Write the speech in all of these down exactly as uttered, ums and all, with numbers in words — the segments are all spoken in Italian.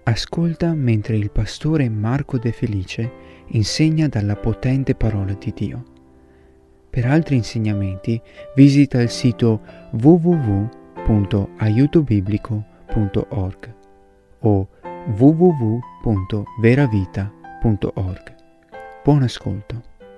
Ascolta mentre il pastore Marco De Felice insegna dalla potente parola di Dio. Per altri insegnamenti visita il sito w w w punto aiuto biblico punto org o w w w punto veravita punto org. Buon ascolto.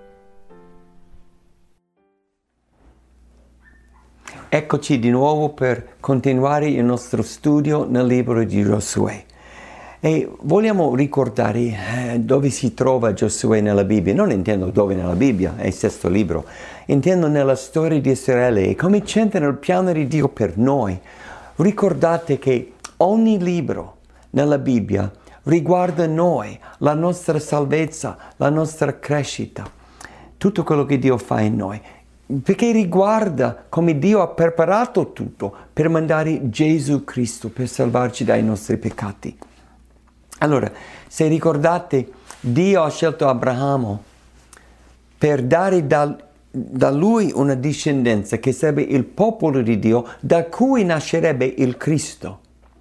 Eccoci di nuovo per continuare il nostro studio nel libro di Giosuè. E vogliamo ricordare eh, dove si trova Giosuè nella Bibbia. Non intendo dove nella Bibbia, è il sesto libro. Intendo nella storia di Israele e come c'entra nel piano di Dio per noi. Ricordate che ogni libro nella Bibbia riguarda noi, la nostra salvezza, la nostra crescita, tutto quello che Dio fa in noi. Perché riguarda come Dio ha preparato tutto per mandare Gesù Cristo per salvarci dai nostri peccati. Allora, se ricordate, Dio ha scelto Abramo per dare da, da lui una discendenza che sarebbe il popolo di Dio, da cui nascerebbe il Cristo.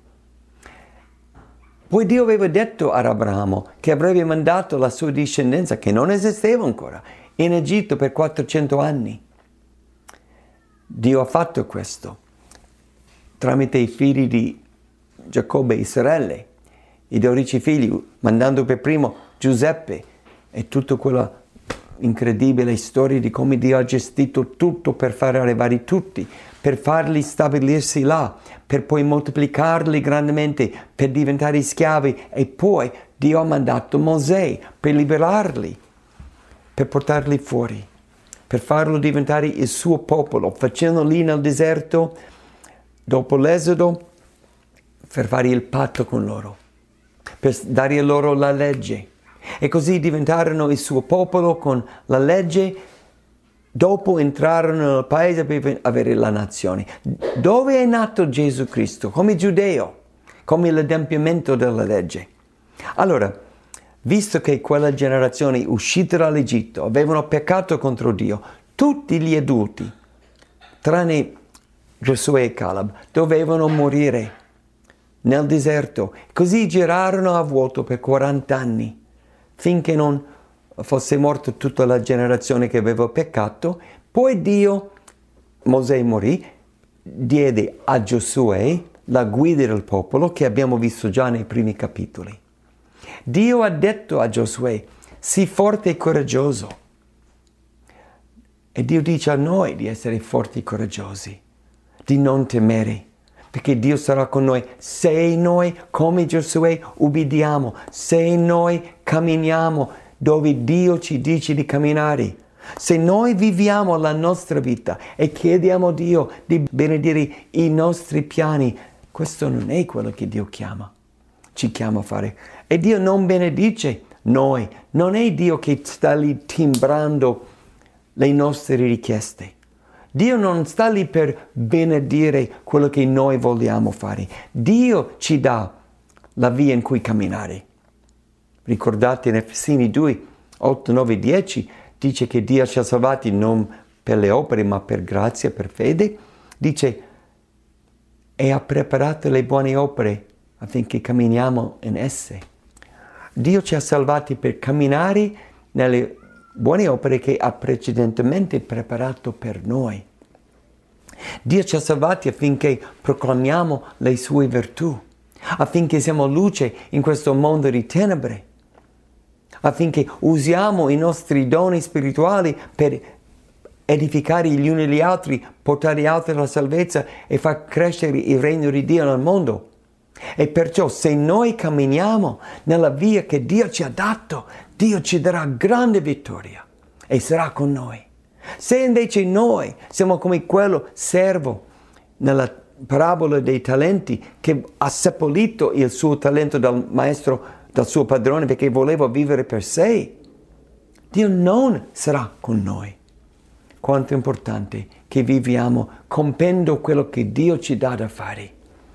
Poi Dio aveva detto ad Abramo che avrebbe mandato la sua discendenza, che non esisteva ancora, in Egitto per quattrocento anni. Dio ha fatto questo tramite i figli di Giacobbe e Israele, i dodici figli, mandando per primo Giuseppe e tutta quella incredibile storia di come Dio ha gestito tutto per far arrivare tutti, per farli stabilirsi là, per poi moltiplicarli grandemente, per diventare schiavi, e poi Dio ha mandato Mosè per liberarli, per portarli fuori, per farlo diventare il suo popolo, facendo lì nel deserto, dopo l'esodo, per fare il patto con loro, per dare loro la legge. E così diventarono il suo popolo con la legge, dopo entrarono nel paese per avere la nazione. Dove è nato Gesù Cristo? Come giudeo, come l'adempimento della legge. Allora, visto che quella generazione uscita dall'Egitto avevano peccato contro Dio, tutti gli adulti, tranne Giosuè e Caleb, dovevano morire nel deserto. Così girarono a vuoto per quaranta anni, finché non fosse morta tutta la generazione che aveva peccato. Poi Dio, Mosè morì, diede a Giosuè la guida del popolo, che abbiamo visto già nei primi capitoli. Dio ha detto a Giosuè: sii forte e coraggioso. E Dio dice a noi di essere forti e coraggiosi, di non temere, perché Dio sarà con noi se noi, come Giosuè, ubbidiamo, se noi camminiamo dove Dio ci dice di camminare. Se noi viviamo la nostra vita e chiediamo a Dio di benedire i nostri piani, questo non è quello che Dio chiama, ci chiama a fare. E Dio non benedice noi, non è Dio che sta lì timbrando le nostre richieste. Dio non sta lì per benedire quello che noi vogliamo fare. Dio ci dà la via in cui camminare. Ricordate in Efesini due, otto, nove, dieci, dice che Dio ci ha salvati non per le opere ma per grazia, per fede. Dice, e ha preparato le buone opere affinché camminiamo in esse. Dio ci ha salvati per camminare nelle buone opere che ha precedentemente preparato per noi. Dio ci ha salvati affinché proclamiamo le sue virtù, affinché siamo luce in questo mondo di tenebre, affinché usiamo i nostri doni spirituali per edificare gli uni gli altri, portare gli altri alla salvezza e far crescere il regno di Dio nel mondo. E perciò se noi camminiamo nella via che Dio ci ha dato, Dio ci darà grande vittoria e sarà con noi. Se invece noi siamo come quello servo nella parabola dei talenti che ha seppellito il suo talento dal maestro, dal suo padrone, perché voleva vivere per sé, Dio non sarà con noi. Quanto è importante che viviamo compiendo quello che Dio ci dà da fare,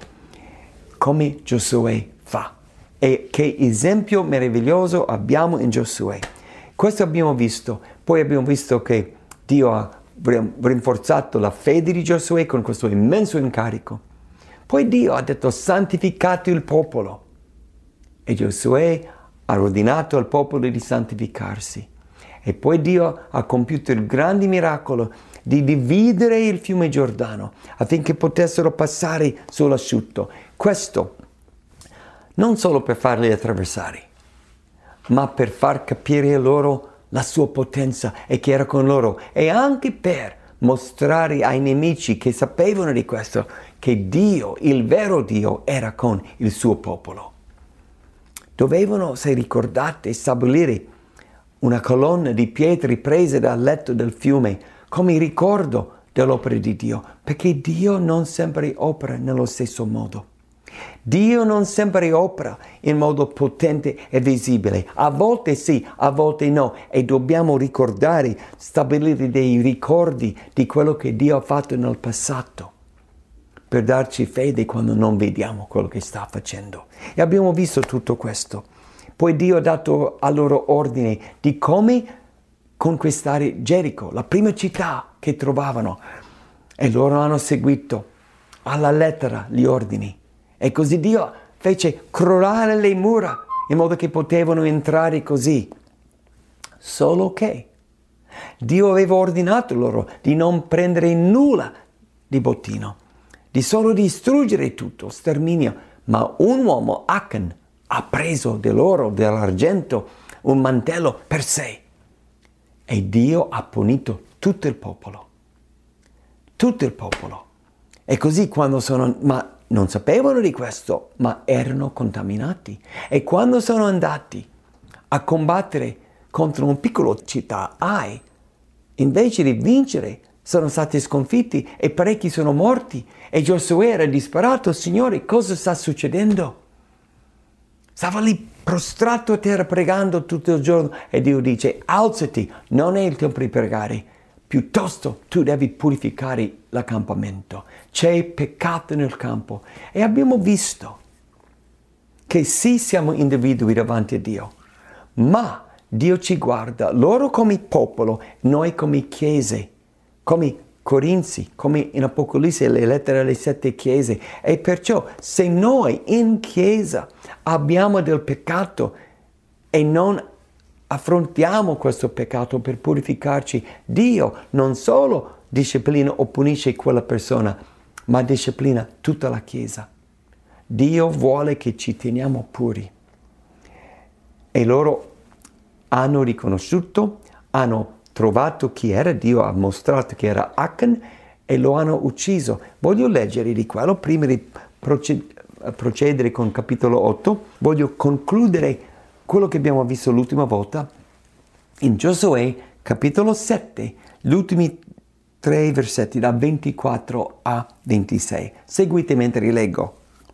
come Giosuè fa. E che esempio meraviglioso abbiamo in Giosuè. Questo abbiamo visto. Poi abbiamo visto che Dio ha rinforzato la fede di Giosuè con questo immenso incarico. Poi Dio ha detto: santificate il popolo. E Giosuè ha ordinato al popolo di santificarsi. E poi Dio ha compiuto il grande miracolo di dividere il fiume Giordano affinché potessero passare sull'asciutto. Questo non solo per farli attraversare, ma per far capire loro la sua potenza e che era con loro, e anche per mostrare ai nemici che sapevano di questo che Dio, il vero Dio, era con il suo popolo. Dovevano, se ricordate, stabilire una colonna di pietre prese dal letto del fiume come ricordo dell'opera di Dio, perché Dio non sempre opera nello stesso modo. Dio non sempre opera in modo potente e visibile. A volte sì, a volte no. E dobbiamo ricordare, stabilire dei ricordi di quello che Dio ha fatto nel passato, per darci fede quando non vediamo quello che sta facendo. E abbiamo visto tutto questo. Poi Dio ha dato a loro ordine di come conquistare Gerico, la prima città che trovavano. E loro hanno seguito alla lettera gli ordini. E così Dio fece crollare le mura in modo che potevano entrare così. Solo che Dio aveva ordinato loro di non prendere nulla di bottino, di solo distruggere tutto, sterminio. Ma un uomo, Achan, ha preso dell'oro, dell'argento, un mantello per sé. E Dio ha punito tutto il popolo. Tutto il popolo. E così quando sono... Ma non sapevano di questo, ma erano contaminati. E quando sono andati a combattere contro una piccola città, Ai, invece di vincere, sono stati sconfitti e parecchi sono morti. E Giosuè era disperato: Signore, cosa sta succedendo? Stava lì prostrato a terra pregando tutto il giorno e Dio dice: alzati, non è il tempo di pregare, piuttosto tu devi purificare l'accampamento. C'è peccato nel campo. E abbiamo visto che sì, siamo individui davanti a Dio, ma Dio ci guarda, loro come popolo, noi come chiese, come Corinzi, come in Apocalisse, le lettere alle sette chiese. E perciò se noi in chiesa abbiamo del peccato e non affrontiamo questo peccato per purificarci, Dio non solo disciplina o punisce quella persona, ma disciplina tutta la Chiesa. Dio vuole che ci teniamo puri. E loro hanno riconosciuto, hanno trovato chi era, Dio ha mostrato che era Achan e lo hanno ucciso. Voglio leggere di quello prima di procedere con capitolo otto. Voglio concludere quello che abbiamo visto l'ultima volta in Giosuè capitolo sette, gli ultimi tre versetti da ventiquattro a ventisei. Seguite mentre leggo.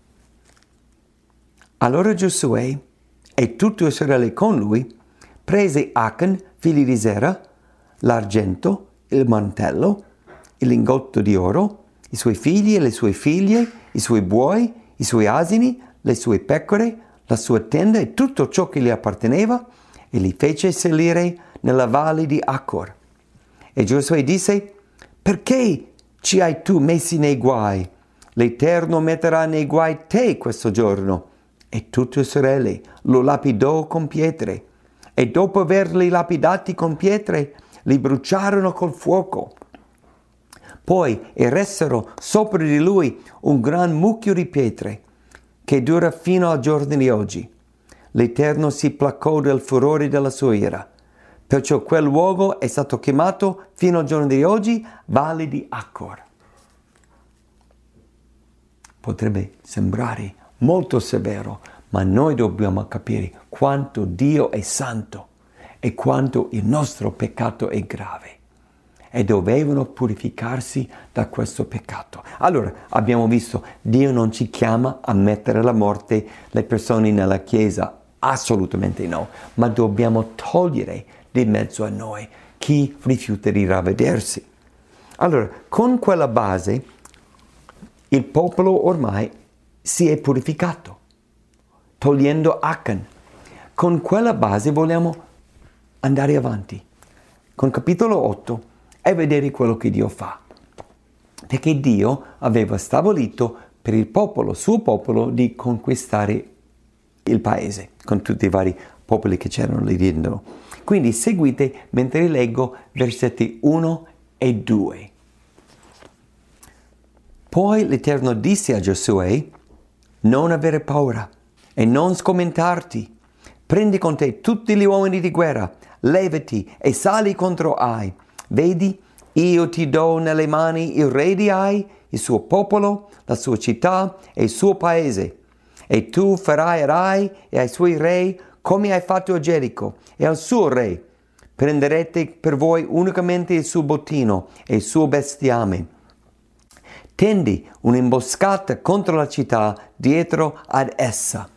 Allora Giosuè e tutto Israele con lui prese Achan, figlio di Zera, l'argento, il mantello, il lingotto di oro, i suoi figli e le sue figlie, i suoi buoi, i suoi asini, le sue pecore, la sua tenda e tutto ciò che gli apparteneva, e li fece salire nella valle di Acor. E Giosuè disse: perché ci hai tu messi nei guai? L'Eterno metterà nei guai te questo giorno. E tutto Israele lo lapidò con pietre, e dopo averli lapidati con pietre, li bruciarono col fuoco. Poi eressero sopra di lui un gran mucchio di pietre, che dura fino al giorno di oggi. L'Eterno si placò del furore della sua ira. Perciò quel luogo è stato chiamato fino al giorno di oggi Valle di Acor. Potrebbe sembrare molto severo, ma noi dobbiamo capire quanto Dio è santo e quanto il nostro peccato è grave. E dovevano purificarsi da questo peccato. Allora, abbiamo visto, Dio non ci chiama a mettere alla morte le persone nella Chiesa, assolutamente no, ma dobbiamo togliere di mezzo a noi chi rifiuta di ravvedersi. Allora, con quella base, il popolo ormai si è purificato, togliendo Achan. Con quella base vogliamo andare avanti, con capitolo otto, e vedere quello che Dio fa. Perché Dio aveva stabilito per il popolo, suo popolo, di conquistare il paese, con tutti i vari popoli che c'erano lì dentro. Quindi seguite mentre leggo versetti uno e due. Poi l'Eterno disse a Giosuè: non avere paura e non scomentarti. Prendi con te tutti gli uomini di guerra, levati e sali contro Ai. Vedi, io ti do nelle mani il re di Ai, il suo popolo, la sua città e il suo paese. E tu farai ad Ai e ai suoi re come hai fatto a Gerico e al suo re. Prenderete per voi unicamente il suo bottino e il suo bestiame. Tendi un'imboscata contro la città dietro ad essa.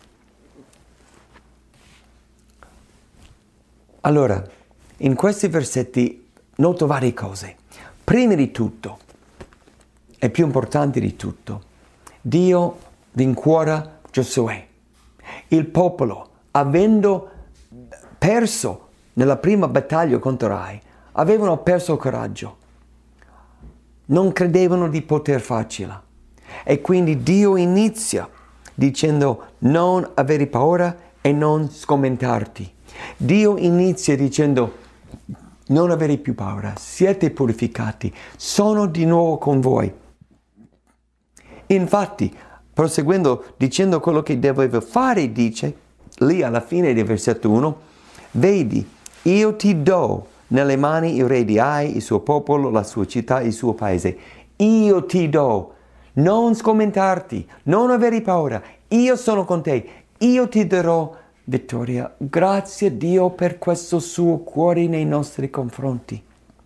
Allora, in questi versetti noto varie cose. Prima di tutto, e più importante di tutto, Dio rincuora Giosuè. Il popolo, avendo perso nella prima battaglia contro Ai, avevano perso il coraggio. Non credevano di poter farcela. E quindi Dio inizia dicendo: non avere paura e non sgomentarti. Dio inizia dicendo: non avere più paura, siete purificati, sono di nuovo con voi. Infatti, proseguendo dicendo quello che doveva fare, dice lì alla fine del versetto uno: vedi, io ti do nelle mani il re di Ai, il suo popolo, la sua città, il suo paese. Io ti do. Non sgomentarti, non avere paura. Io sono con te. Io ti darò vittoria. Grazie a Dio per questo suo cuore nei nostri confronti.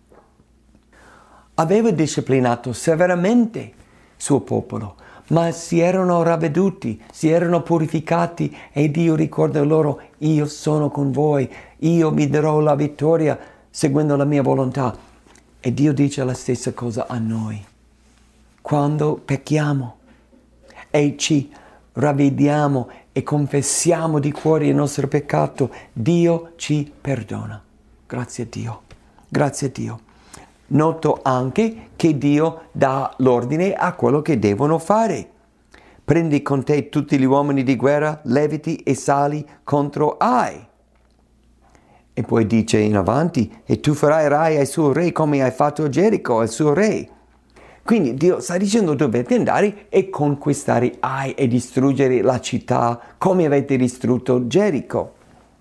Aveva disciplinato severamente il suo popolo, ma si erano ravveduti, si erano purificati e Dio ricorda loro: io sono con voi, io vi darò la vittoria seguendo la mia volontà. E Dio dice la stessa cosa a noi. Quando pecchiamo e ci ravvediamo e confessiamo di cuore il nostro peccato, Dio ci perdona. Grazie a Dio, grazie a Dio. Noto anche che Dio dà l'ordine a quello che devono fare. Prendi con te tutti gli uomini di guerra, levati e sali contro Ai. E poi dice in avanti: e tu farai Ai al suo re come hai fatto a Gerico al suo re. Quindi Dio sta dicendo: dovete andare e conquistare Ai e distruggere la città come avete distrutto Gerico.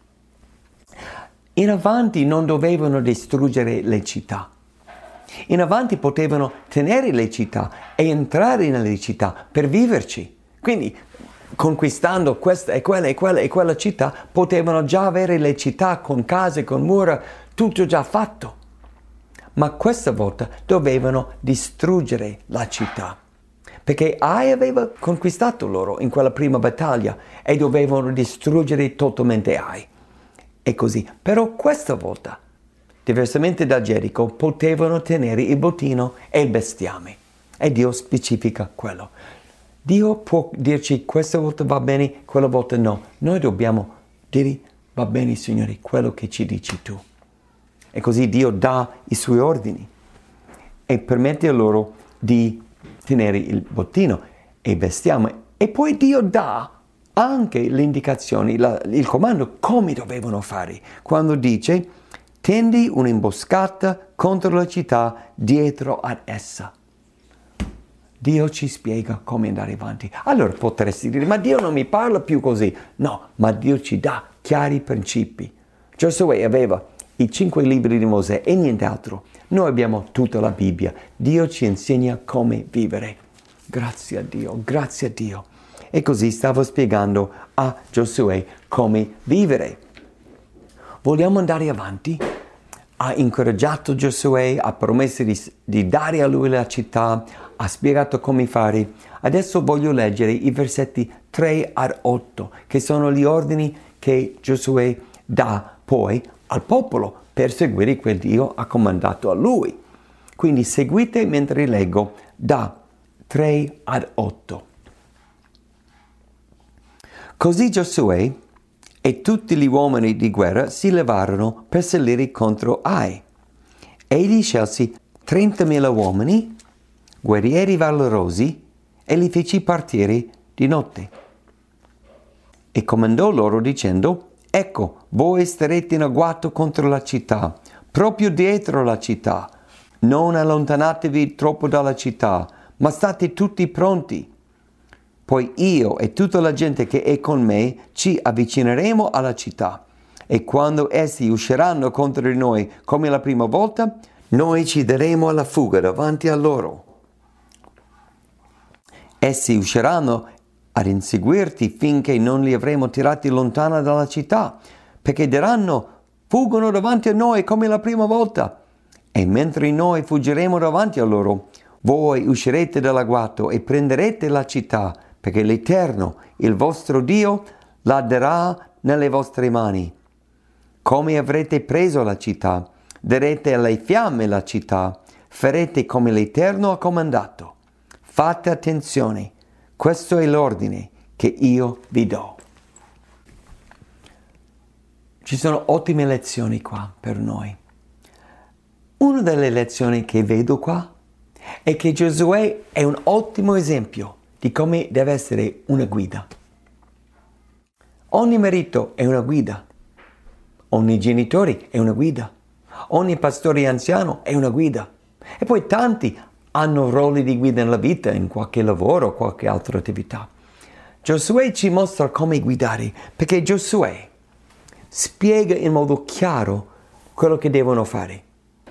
In avanti non dovevano distruggere le città. In avanti potevano tenere le città e entrare nelle città per viverci. Quindi, conquistando questa e quella e quella e quella città, potevano già avere le città con case, con mura, tutto già fatto. Ma questa volta dovevano distruggere la città, perché Ai aveva conquistato loro in quella prima battaglia e dovevano distruggere totalmente Ai. E così. Però questa volta, diversamente da Gerico, potevano tenere il bottino e il bestiame. E Dio specifica quello. Dio può dirci: questa volta va bene, quella volta no. Noi dobbiamo dire: va bene, Signore, quello che ci dici tu. E così Dio dà i suoi ordini e permette a loro di tenere il bottino e il bestiame. E poi Dio dà anche le indicazioni, la, il comando come dovevano fare. Quando dice: tendi un'imboscata contro la città dietro ad essa. Dio ci spiega come andare avanti. Allora potresti dire: ma Dio non mi parla più così. No, ma Dio ci dà chiari principi. Giosuè aveva i cinque libri di Mosè e nient'altro. Noi abbiamo tutta la Bibbia. Dio ci insegna come vivere. Grazie a Dio, grazie a Dio. E così stavo spiegando a Giosuè come vivere. Vogliamo andare avanti? Ha incoraggiato Giosuè, ha promesso di, di dare a lui la città, ha spiegato come fare. Adesso voglio leggere i versetti tre ad otto, che sono gli ordini che Giosuè dà poi al popolo per seguire quel Dio ha comandato a lui. Quindi seguite mentre leggo da tre ad otto. Così Giosuè e tutti gli uomini di guerra si levarono per salire contro Ai. Egli scelse trentamila uomini, guerrieri valorosi, e li fece partire di notte. e comandò loro dicendo: ecco, voi starete in agguato contro la città, proprio dietro la città. Non allontanatevi troppo dalla città, ma state tutti pronti. Poi io e tutta la gente che è con me ci avvicineremo alla città, e quando essi usciranno contro di noi come la prima volta, noi ci daremo alla fuga davanti a loro. Essi usciranno ad inseguirti finché non li avremo tirati lontano dalla città, perché diranno: fuggono davanti a noi come la prima volta. E mentre noi fuggiremo davanti a loro, voi uscirete dall'agguato e prenderete la città, perché l'Eterno, il vostro Dio, la darà nelle vostre mani. Come avrete preso la città, darete alle fiamme la città, farete come l'Eterno ha comandato. Fate attenzione, questo è l'ordine che io vi do. Ci sono ottime lezioni qua per noi. Una delle lezioni che vedo qua è che Giosuè è un ottimo esempio di come deve essere una guida. Ogni marito è una guida, ogni genitore è una guida, ogni pastore anziano è una guida. E poi tanti hanno ruoli di guida nella vita, in qualche lavoro o qualche altra attività. Giosuè ci mostra come guidare, perché Giosuè spiega in modo chiaro quello che devono fare.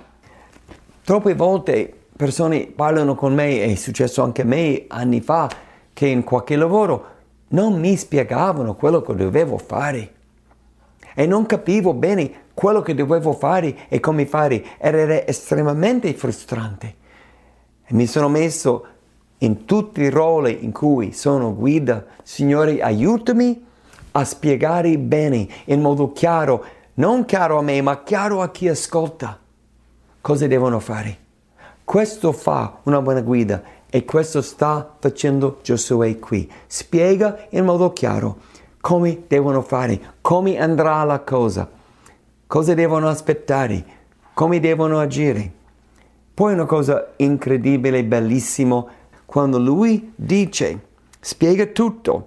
Troppe volte persone parlano con me, è successo anche a me anni fa, che in qualche lavoro non mi spiegavano quello che dovevo fare e non capivo bene quello che dovevo fare e come fare. Era estremamente frustrante. E mi sono messo in tutti i ruoli in cui sono guida. Signore, aiutami a spiegare bene, in modo chiaro, non chiaro a me, ma chiaro a chi ascolta, cosa devono fare. Questo fa una buona guida e questo sta facendo Giosuè qui. Spiega in modo chiaro come devono fare, come andrà la cosa, cosa devono aspettare, come devono agire. Poi una cosa incredibile, bellissima, quando lui dice, spiega tutto.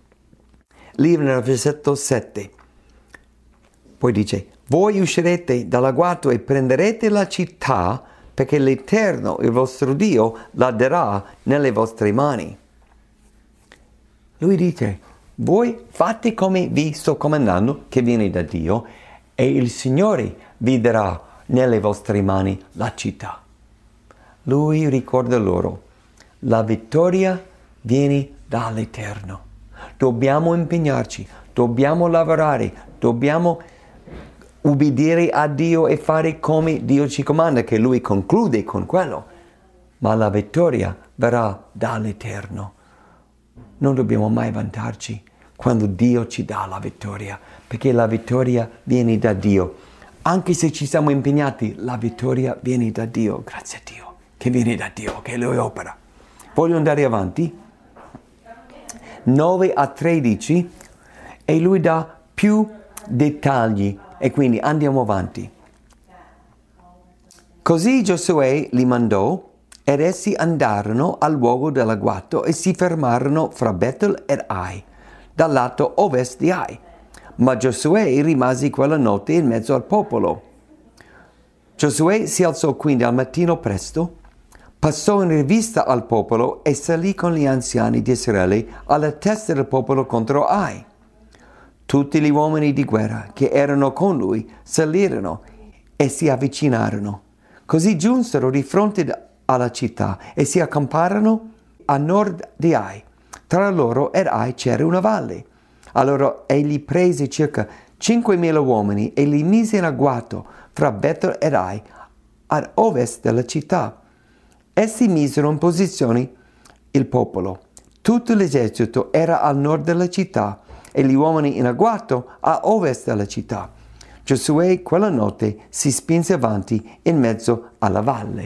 Lì nel versetto sette. Poi dice: voi uscirete dall'agguato e prenderete la città, perché l'Eterno, il vostro Dio, la darà nelle vostre mani. Lui dice: voi fate come vi sto comandando, che viene da Dio, e il Signore vi darà nelle vostre mani la città. Lui ricorda loro: la vittoria viene dall'Eterno. Dobbiamo impegnarci, dobbiamo lavorare, dobbiamo ubbidire a Dio e fare come Dio ci comanda, che Lui conclude con quello. Ma la vittoria verrà dall'Eterno. Non dobbiamo mai vantarci quando Dio ci dà la vittoria, perché la vittoria viene da Dio. Anche se ci siamo impegnati, la vittoria viene da Dio. Grazie a Dio, che viene da Dio, che Lui opera. Voglio andare avanti. nove a tredici, e Lui dà più dettagli. E quindi andiamo avanti. Così Giosuè li mandò, ed essi andarono al luogo dell'agguato e si fermarono fra Betel ed Ai, dal lato ovest di Ai. Ma Giosuè rimase quella notte in mezzo al popolo. Giosuè si alzò quindi al mattino presto, passò in rivista al popolo e salì con gli anziani di Israele alla testa del popolo contro Ai. Tutti gli uomini di guerra che erano con lui salirono e si avvicinarono. Così giunsero di fronte alla città e si accamparono a nord di Ai. Tra loro ed Ai c'era una valle. Allora egli prese circa cinquemila uomini e li mise in agguato fra Betel ed Ai, ad ovest della città. Essi misero in posizione il popolo. Tutto l'esercito era al nord della città e gli uomini in agguato a ovest della città. Giosuè quella notte si spinse avanti in mezzo alla valle.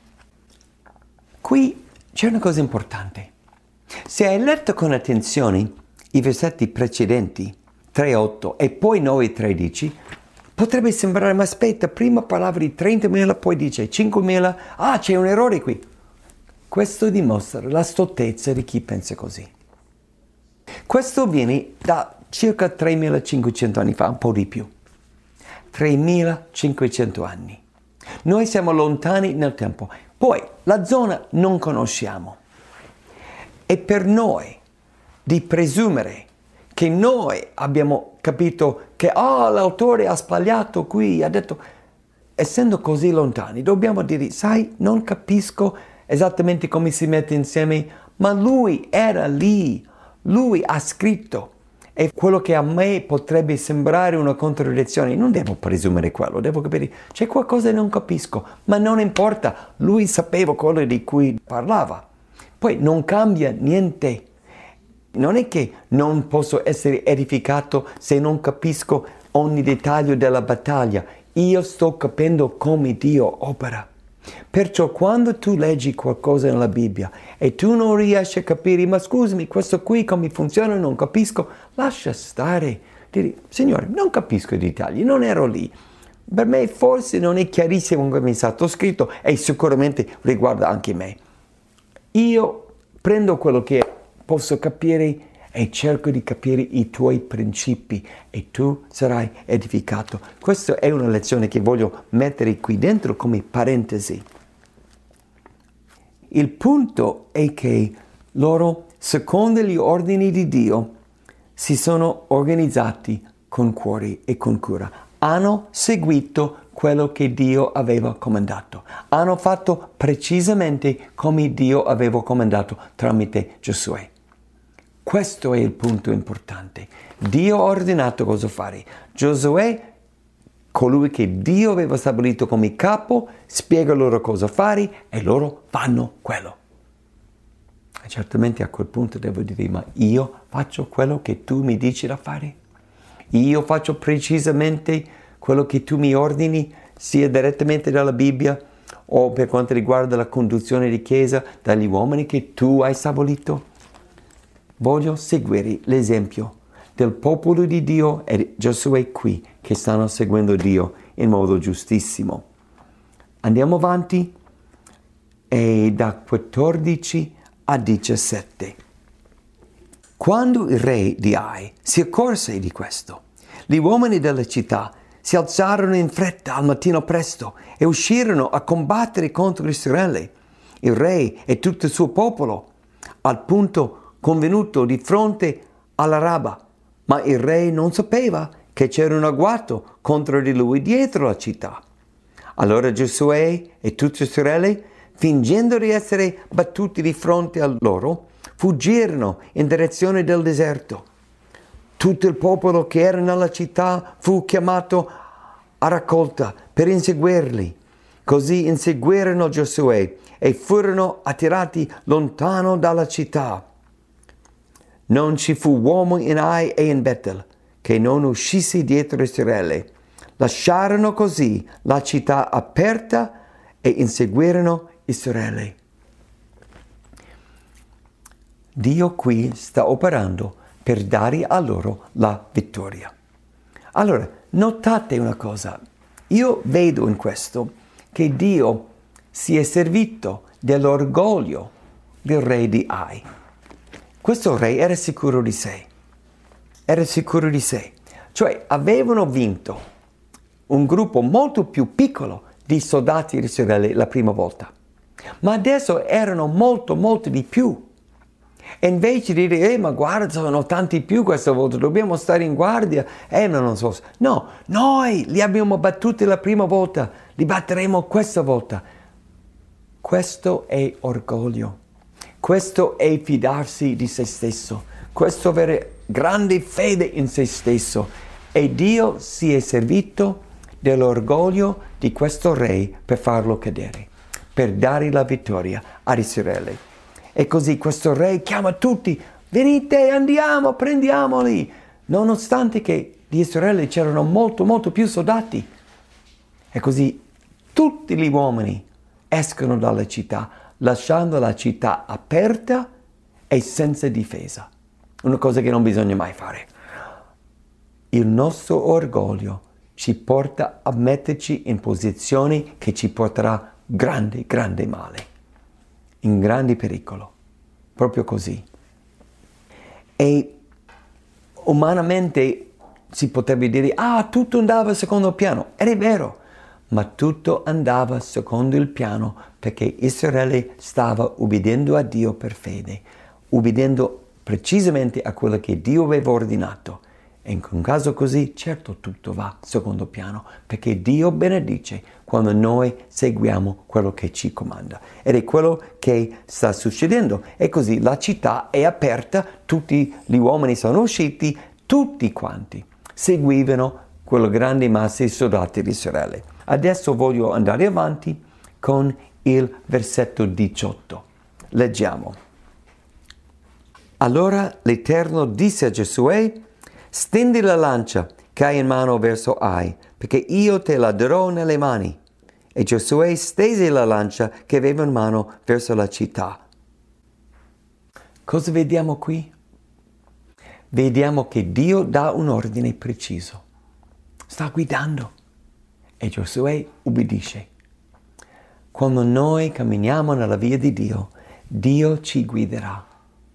Qui c'è una cosa importante. Se hai letto con attenzione i versetti precedenti, tre otto e poi nove tredici, potrebbe sembrare: ma aspetta, prima parlava di trentamila, poi dice cinquemila, ah, c'è un errore qui. Questo dimostra la stoltezza di chi pensa così. Questo viene da circa tremilacinquecento anni fa, un po' di più. tremilacinquecento anni. Noi siamo lontani nel tempo. Poi la zona non conosciamo. E per noi di presumere che noi abbiamo capito che oh, l'autore ha sbagliato qui, ha detto, essendo così lontani, dobbiamo dire, sai, non capisco esattamente come si mette insieme, ma lui era lì, lui ha scritto. E quello che a me potrebbe sembrare una contraddizione, non devo presumere quello, devo capire, c'è qualcosa che non capisco, ma non importa, lui sapeva quello di cui parlava. Poi non cambia niente. Non è che non posso essere edificato se non capisco ogni dettaglio della battaglia. Io sto capendo come Dio opera. Perciò quando tu leggi qualcosa nella Bibbia e tu non riesci a capire, ma scusami, questo qui come funziona, non capisco, lascia stare. Dire, Signore, non capisco i dettagli, non ero lì. Per me forse non è chiarissimo come è stato scritto e sicuramente riguarda anche me. Io prendo quello che posso capire e cerco di capire i tuoi principi e tu sarai edificato. Questa è una lezione che voglio mettere qui dentro come parentesi. Il punto è che loro, secondo gli ordini di Dio, si sono organizzati con cuore e con cura. Hanno seguito quello che Dio aveva comandato. Hanno fatto precisamente come Dio aveva comandato tramite Giosuè. Questo è il punto importante. Dio ha ordinato cosa fare. Giosuè, colui che Dio aveva stabilito come capo, spiega loro cosa fare e loro fanno quello. E certamente a quel punto devo dire, ma io faccio quello che tu mi dici da fare? Io faccio precisamente quello che tu mi ordini, sia direttamente dalla Bibbia o per quanto riguarda la conduzione di chiesa dagli uomini che tu hai stabilito? Voglio seguire l'esempio del popolo di Dio e Giosuè qui che stanno seguendo Dio in modo giustissimo. Andiamo avanti e da quattordici a diciassette. Quando il re di Ai si accorse di questo, gli uomini della città si alzarono in fretta al mattino presto e uscirono a combattere contro Israele, il re e tutto il suo popolo, al punto convenuto di fronte alla Raba. Ma il re non sapeva che c'era un agguato contro di lui dietro la città. Allora Giosuè e tutto Israele, fingendo di essere battuti di fronte a loro, fuggirono in direzione del deserto. Tutto il popolo che era nella città fu chiamato a raccolta per inseguirli. Così inseguirono Giosuè e furono attirati lontano dalla città. Non ci fu uomo in Ai e in Betel che non uscisse dietro Israele. Lasciarono così la città aperta e inseguirono Israele. Dio qui sta operando per dare a loro la vittoria. Allora, notate una cosa. Io vedo in questo che Dio si è servito dell'orgoglio del re di Ai. Questo re era sicuro di sé, era sicuro di sé, cioè avevano vinto un gruppo molto più piccolo di soldati di Israele la prima volta, ma adesso erano molto, molto di più. E invece di dire, eh, ma guarda, sono tanti più questa volta, dobbiamo stare in guardia, eh, ma non so. No, noi li abbiamo battuti la prima volta, li batteremo questa volta. Questo è orgoglio. Questo è fidarsi di se stesso, questo avere grande fede in se stesso. E Dio si è servito dell'orgoglio di questo re per farlo cadere, per dare la vittoria ad Israele. E così questo re chiama tutti, venite, andiamo, prendiamoli, nonostante che di Israele c'erano molto, molto più soldati. E così tutti gli uomini escono dalla città, lasciando la città aperta e senza difesa. Una cosa che non bisogna mai fare. Il nostro orgoglio ci porta a metterci in posizioni che ci porterà grande, grande male, in grande pericolo. Proprio così. E umanamente si potrebbe dire, ah, tutto andava secondo il piano. Ed è vero, ma tutto andava secondo il piano perché Israele stava ubbidendo a Dio per fede, ubbidendo precisamente a quello che Dio aveva ordinato. E in un caso così, certo, tutto va secondo piano, perché Dio benedice quando noi seguiamo quello che ci comanda. Ed è quello che sta succedendo. E così la città è aperta, tutti gli uomini sono usciti, tutti quanti seguivano quella grande massa di soldati di Israele. Adesso voglio andare avanti con il versetto diciotto. Leggiamo. Allora l'Eterno disse a Giosuè: stendi la lancia che hai in mano verso Ai, perché io te la darò nelle mani. E Giosuè stese la lancia che aveva in mano verso la città. Cosa vediamo qui? Vediamo che Dio dà un ordine preciso. Sta guidando e Giosuè ubbidisce. Quando noi camminiamo nella via di Dio, Dio ci guiderà.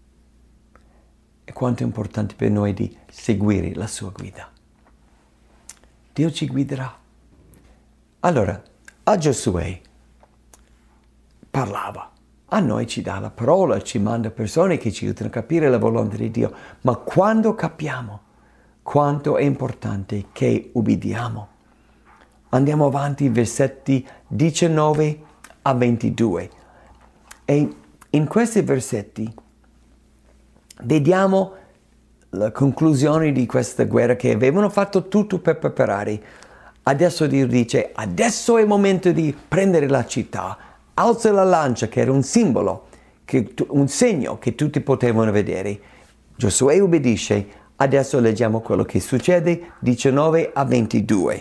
E quanto è importante per noi di seguire la sua guida. Dio ci guiderà. Allora, a Giosuè parlava, a noi ci dà la parola, ci manda persone che ci aiutano a capire la volontà di Dio, ma quando capiamo quanto è importante che ubbidiamo, andiamo avanti, versetti diciannove a ventidue. E in questi versetti vediamo la conclusione di questa guerra che avevano fatto tutto per preparare. Adesso Dio dice, adesso è il momento di prendere la città. Alza la lancia, che era un simbolo, che, un segno che tutti potevano vedere. Giosuè ubbidisce. Adesso leggiamo quello che succede, diciannove a ventidue.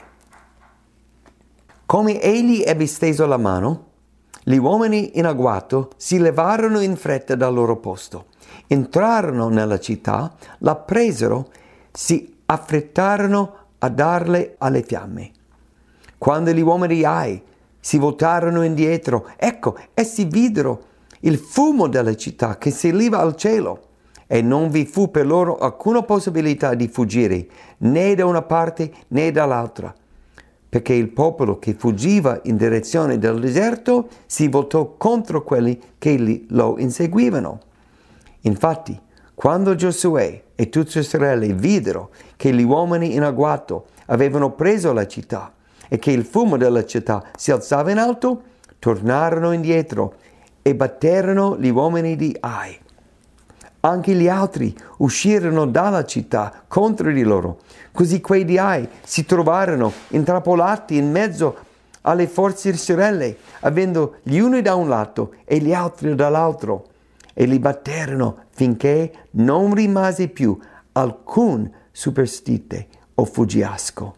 Come egli ebbe steso la mano, gli uomini in agguato si levarono in fretta dal loro posto. Entrarono nella città, la presero, si affrettarono a darle alle fiamme. Quando gli uomini di Ai si voltarono indietro, ecco, essi videro il fumo della città che saliva al cielo, e non vi fu per loro alcuna possibilità di fuggire, né da una parte né dall'altra, perché il popolo che fuggiva in direzione del deserto si voltò contro quelli che lo inseguivano. Infatti, quando Giosuè e tutto Israele videro che gli uomini in agguato avevano preso la città e che il fumo della città si alzava in alto, tornarono indietro e batterono gli uomini di Ai. Anche gli altri uscirono dalla città contro di loro. Così quei di Ai si trovarono intrappolati in mezzo alle forze di Israele, avendo gli uni da un lato e gli altri dall'altro, e li batterono finché non rimase più alcun superstite o fuggiasco.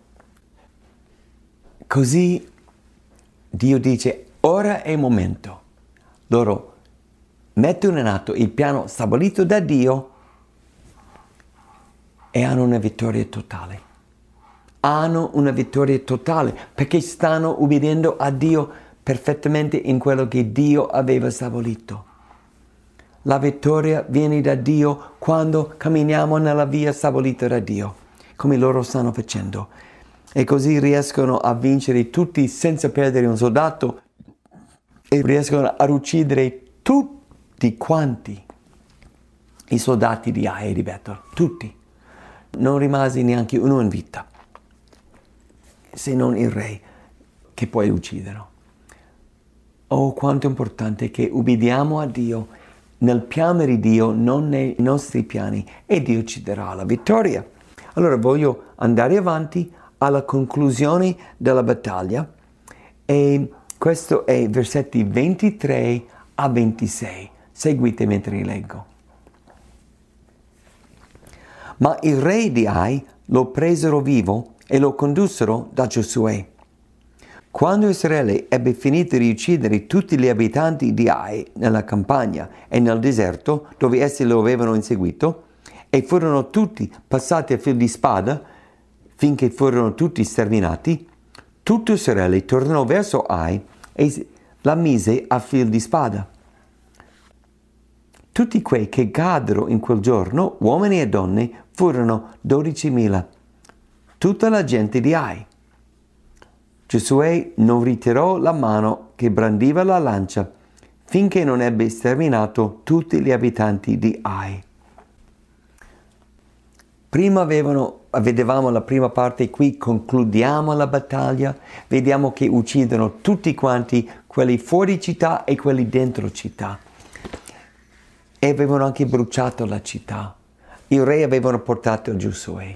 Così Dio dice, ora è il momento. Loro mettono in atto il piano stabilito da Dio e hanno una vittoria totale. Hanno una vittoria totale perché stanno ubbidendo a Dio perfettamente in quello che Dio aveva stabilito. La vittoria viene da Dio quando camminiamo nella via stabilita da Dio, come loro stanno facendo. E così riescono a vincere tutti senza perdere un soldato e riescono a uccidere tutti quanti i soldati di Ai e di Betel, tutti. Non rimase neanche uno in vita, se non il re, che poi uccidono. Oh, quanto è importante che ubbidiamo a Dio nel piano di Dio, non nei nostri piani, e Dio ci darà la vittoria. Allora voglio andare avanti alla conclusione della battaglia, e questo è versetti ventitré a ventisei. Seguite mentre li leggo. Ma il re di Ai lo presero vivo e lo condussero da Giosuè. Quando Israele ebbe finito di uccidere tutti gli abitanti di Ai nella campagna e nel deserto dove essi lo avevano inseguito, e furono tutti passati a fil di spada finché furono tutti sterminati, tutto Israele tornò verso Ai e la mise a fil di spada. Tutti quei che caddero in quel giorno, uomini e donne, furono dodicimila, tutta la gente di Ai. Giosuè non ritirò la mano che brandiva la lancia finché non ebbe sterminato tutti gli abitanti di Ai. Prima avevano, vedevamo la prima parte, qui concludiamo la battaglia, vediamo che uccidono tutti quanti, quelli fuori città e quelli dentro città. E avevano anche bruciato la città. Il re avevano portato Giosuè.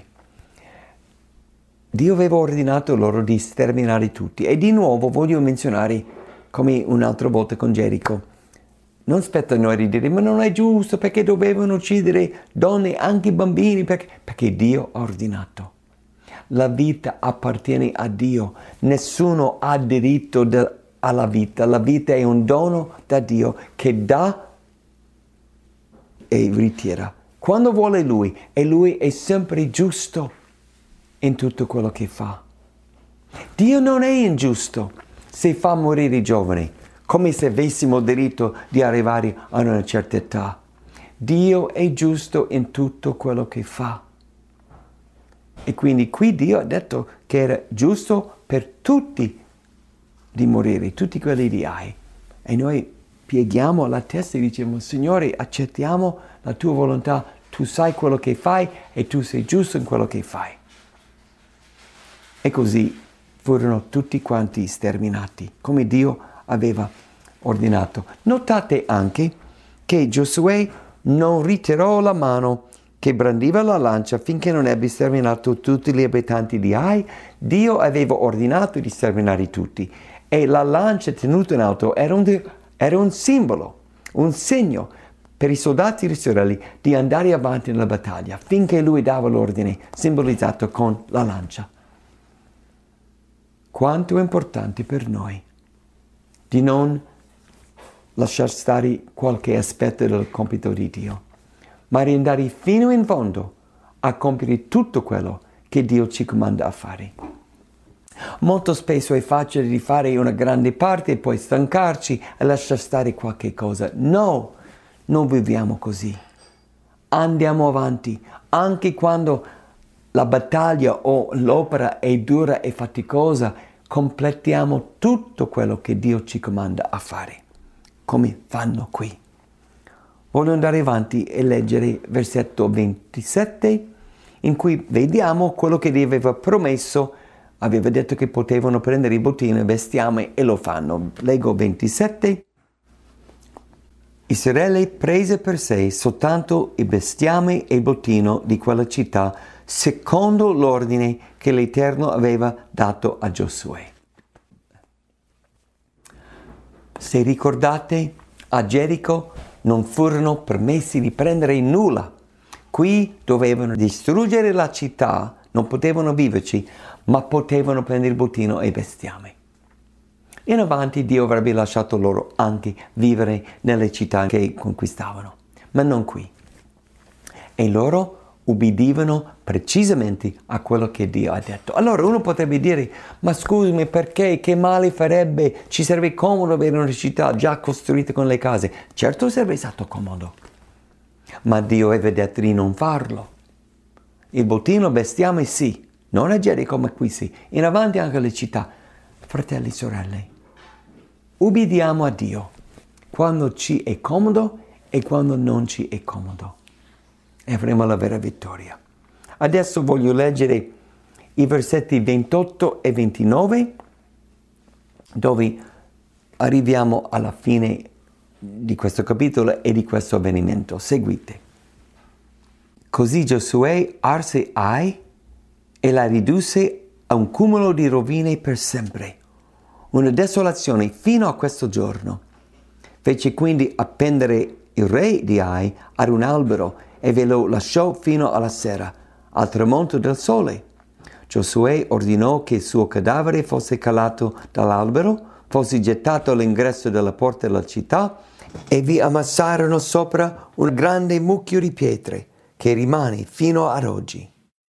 Dio aveva ordinato loro di sterminare tutti. E di nuovo voglio menzionare, come un'altra volta con Gerico, non spetta a noi di dire, ma non è giusto, perché dovevano uccidere donne, anche bambini, perché, perché Dio ha ordinato. La vita appartiene a Dio, nessuno ha diritto de, alla vita, la vita è un dono da Dio che dà e ritira. Quando vuole Lui, e Lui è sempre giusto in tutto quello che fa. Dio non è ingiusto se fa morire i giovani, come se avessimo diritto di arrivare a una certa età. Dio è giusto in tutto quello che fa. E quindi qui Dio ha detto che era giusto per tutti di morire, tutti quelli di Ai. E noi pieghiamo la testa e diciamo, Signore, accettiamo la tua volontà, tu sai quello che fai e tu sei giusto in quello che fai. E così furono tutti quanti sterminati, come Dio aveva ordinato. Notate anche che Giosuè non ritirò la mano che brandiva la lancia finché non ebbe sterminato tutti gli abitanti di Ai. Dio aveva ordinato di sterminare tutti e la lancia tenuta in alto era un, era un simbolo, un segno per i soldati di Israele di andare avanti nella battaglia finché lui dava l'ordine, simbolizzato con la lancia. Quanto è importante per noi di non lasciar stare qualche aspetto del compito di Dio, ma di andare fino in fondo a compiere tutto quello che Dio ci comanda a fare. Molto spesso è facile di fare una grande parte e poi stancarci e lasciar stare qualche cosa. No, non viviamo così. Andiamo avanti, anche quando la battaglia o l'opera è dura e faticosa, completiamo tutto quello che Dio ci comanda a fare, come fanno qui. Voglio andare avanti e leggere versetto ventisette, in cui vediamo quello che Dio aveva promesso. Aveva detto che potevano prendere il bottino e il bestiame e lo fanno. Leggo ventisette. Israele prese per sé soltanto il bestiame e il bottino di quella città, secondo l'ordine che l'Eterno aveva dato a Giosuè. Se ricordate, a Gerico non furono permessi di prendere nulla. Qui dovevano distruggere la città, non potevano viverci, ma potevano prendere il bottino e il bestiame. In avanti Dio avrebbe lasciato loro anche vivere nelle città che conquistavano, ma non qui. E loro ubbidivano precisamente a quello che Dio ha detto. Allora uno potrebbe dire, ma scusami, perché? Che male farebbe? Ci sarebbe comodo avere una città già costruita con le case. Certo sarebbe stato comodo, ma Dio aveva detto di non farlo. Il bottino, bestiame sì, non a Gerico ma qui sì. In avanti anche le città. Fratelli e sorelle, ubbidiamo a Dio quando ci è comodo e quando non ci è comodo. E avremo la vera vittoria. Adesso voglio leggere i versetti ventotto e ventinove, dove arriviamo alla fine di questo capitolo e di questo avvenimento. Seguite. Così Giosuè arse Ai e la ridusse a un cumulo di rovine per sempre, una desolazione fino a questo giorno. Fece quindi appendere il re di Ai ad un albero e ve lo lasciò fino alla sera, al tramonto del sole. Giosuè ordinò che il suo cadavere fosse calato dall'albero, fosse gettato all'ingresso della porta della città e vi ammassarono sopra un grande mucchio di pietre che rimane fino ad oggi.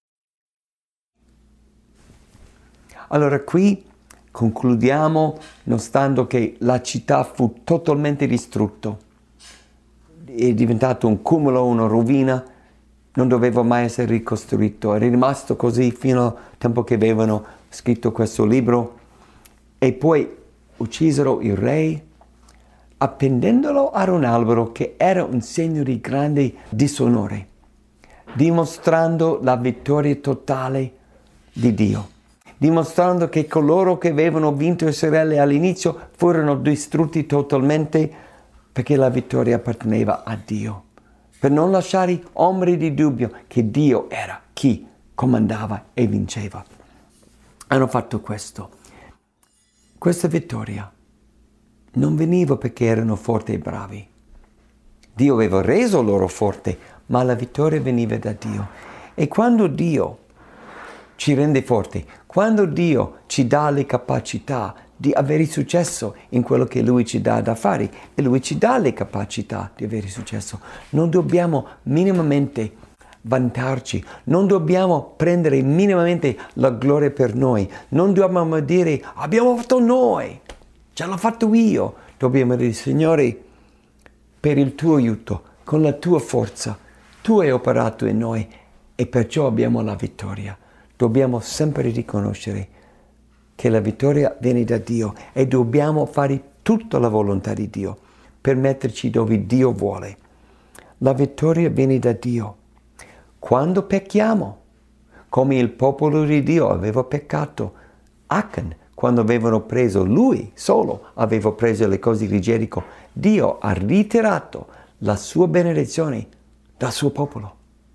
Allora qui concludiamo notando che la città fu totalmente distrutta. È diventato un cumulo, una rovina, non doveva mai essere ricostruito, è rimasto così fino al tempo che avevano scritto questo libro, e poi uccisero il re appendendolo ad un albero, che era un segno di grande disonore, dimostrando la vittoria totale di Dio, dimostrando che coloro che avevano vinto Israele all'inizio furono distrutti totalmente, perché la vittoria apparteneva a Dio, per non lasciare ombra di dubbio che Dio era chi comandava e vinceva. Hanno fatto questo. Questa vittoria non veniva perché erano forti e bravi. Dio aveva reso loro forti, ma la vittoria veniva da Dio. E quando Dio ci rende forti, quando Dio ci dà le capacità di avere successo in quello che Lui ci dà da fare, e Lui ci dà le capacità di avere successo, non dobbiamo minimamente vantarci, non dobbiamo prendere minimamente la gloria per noi, non dobbiamo dire abbiamo fatto noi, ce l'ho fatto io. Dobbiamo dire: Signore, per il tuo aiuto, con la tua forza, tu hai operato in noi e perciò abbiamo la vittoria. Dobbiamo sempre riconoscere che la vittoria viene da Dio e dobbiamo fare tutta la volontà di Dio per metterci dove Dio vuole. La vittoria viene da Dio. Quando pecchiamo, come il popolo di Dio aveva peccato, Achan, quando avevano preso, lui solo aveva preso le cose di Gerico, Dio ha ritirato la sua benedizione dal suo popolo.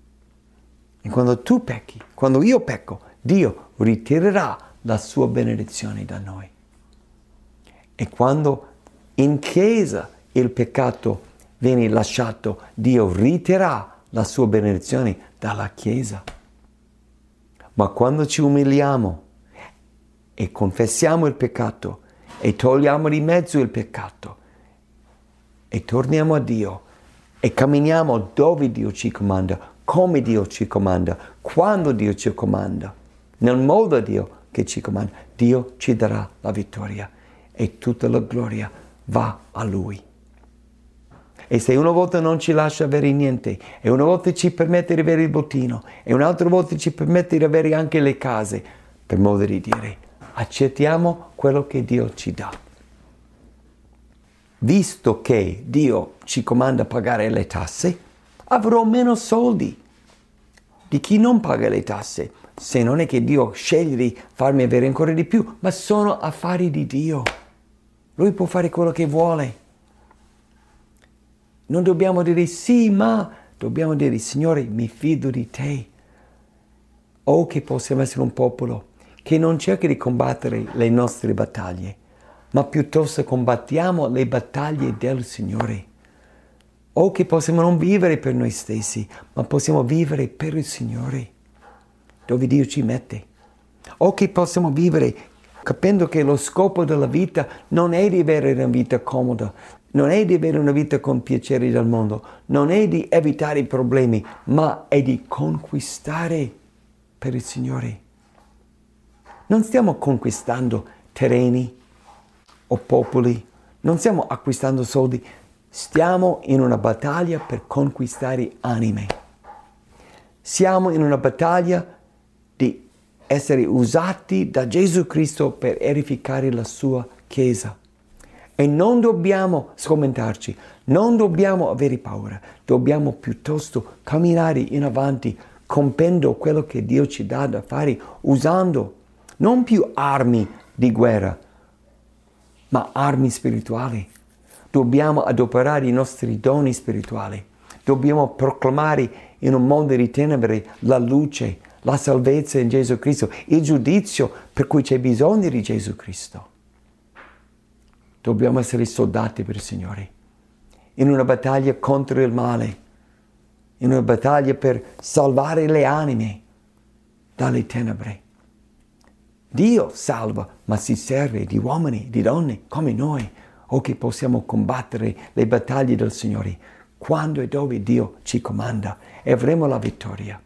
E quando tu pecchi, quando io pecco, Dio ritirerà la sua benedizione da noi. E quando in chiesa il peccato viene lasciato, Dio ritirerà la sua benedizione dalla chiesa. Ma quando ci umiliamo e confessiamo il peccato e togliamo di mezzo il peccato e torniamo a Dio e camminiamo dove Dio ci comanda, come Dio ci comanda, quando Dio ci comanda, nel modo Dio che ci comanda, Dio ci darà la vittoria e tutta la gloria va a Lui. E se una volta non ci lascia avere niente, e una volta ci permette di avere il bottino, e un'altra volta ci permette di avere anche le case, per modo di dire, accettiamo quello che Dio ci dà. Visto che Dio ci comanda a pagare le tasse, avrò meno soldi di chi non paga le tasse, se non è che Dio sceglie di farmi avere ancora di più, ma sono affari di Dio. Lui può fare quello che vuole. Non dobbiamo dire sì, ma dobbiamo dire: Signore, mi fido di te. O che possiamo essere un popolo che non cerca di combattere le nostre battaglie, ma piuttosto combattiamo le battaglie del Signore. O che possiamo non vivere per noi stessi, ma possiamo vivere per il Signore, dove Dio ci mette. O che possiamo vivere capendo che lo scopo della vita non è di avere una vita comoda, non è di avere una vita con piaceri del mondo, non è di evitare i problemi, ma è di conquistare per il Signore. Non stiamo conquistando terreni o popoli, non stiamo acquistando soldi, stiamo in una battaglia per conquistare anime. Siamo in una battaglia di essere usati da Gesù Cristo per edificare la sua Chiesa. E non dobbiamo sgomentarci, non dobbiamo avere paura, dobbiamo piuttosto camminare in avanti, compiendo quello che Dio ci dà da fare, usando non più armi di guerra, ma armi spirituali. Dobbiamo adoperare i nostri doni spirituali, dobbiamo proclamare in un mondo di tenebre la luce, la salvezza in Gesù Cristo, il giudizio per cui c'è bisogno di Gesù Cristo. Dobbiamo essere soldati per il Signore, in una battaglia contro il male, in una battaglia per salvare le anime dalle tenebre. Dio salva, ma si serve di uomini, di donne come noi, o che possiamo combattere le battaglie del Signore quando e dove Dio ci comanda e avremo la vittoria.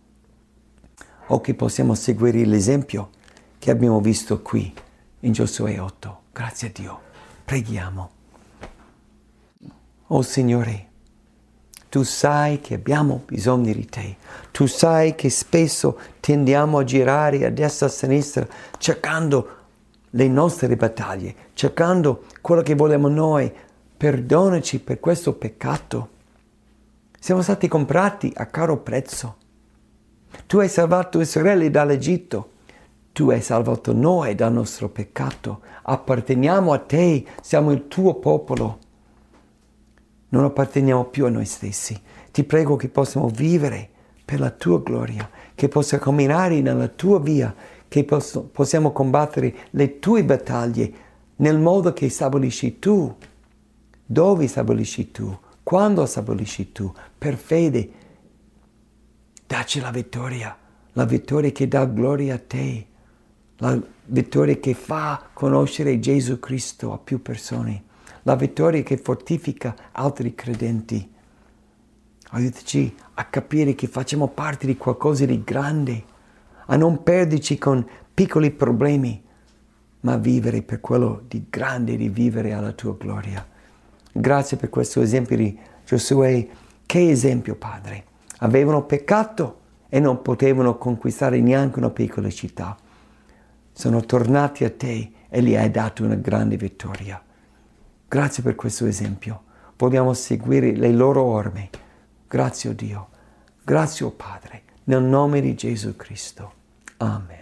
O che possiamo seguire l'esempio che abbiamo visto qui in Giosuè otto. Grazie a Dio. Preghiamo. Oh Signore, Tu sai che abbiamo bisogno di te. Tu sai che spesso tendiamo a girare a destra e a sinistra cercando le nostre battaglie, cercando quello che vogliamo noi. Perdonaci per questo peccato. Siamo stati comprati a caro prezzo. Tu hai salvato Israele dall'Egitto. Tu hai salvato noi dal nostro peccato. Apparteniamo a te, siamo il tuo popolo. Non apparteniamo più a noi stessi. Ti prego che possiamo vivere per la tua gloria, che possiamo camminare nella tua via, che posso, possiamo combattere le tue battaglie nel modo che stabilisci tu. Dove stabilisci tu? Quando stabilisci tu? Per fede. Dacci la vittoria, la vittoria che dà gloria a te, la vittoria che fa conoscere Gesù Cristo a più persone, la vittoria che fortifica altri credenti. Aiutaci a capire che facciamo parte di qualcosa di grande, a non perderci con piccoli problemi, ma a vivere per quello di grande, di vivere alla tua gloria. Grazie per questo esempio di Giosuè. Che esempio, Padre! Avevano peccato e non potevano conquistare neanche una piccola città. Sono tornati a te e gli hai dato una grande vittoria. Grazie per questo esempio. Vogliamo seguire le loro orme. Grazie, oh Dio. Grazie, oh Padre. Nel nome di Gesù Cristo. Amen.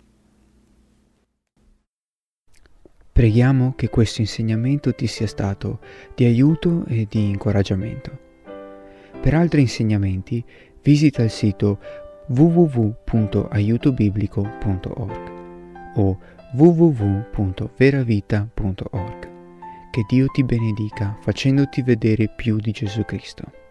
Preghiamo che questo insegnamento ti sia stato di aiuto e di incoraggiamento. Per altri insegnamenti visita il sito w w w punto aiuto biblico punto org o w w w punto veravita punto org. Che Dio ti benedica facendoti vedere più di Gesù Cristo.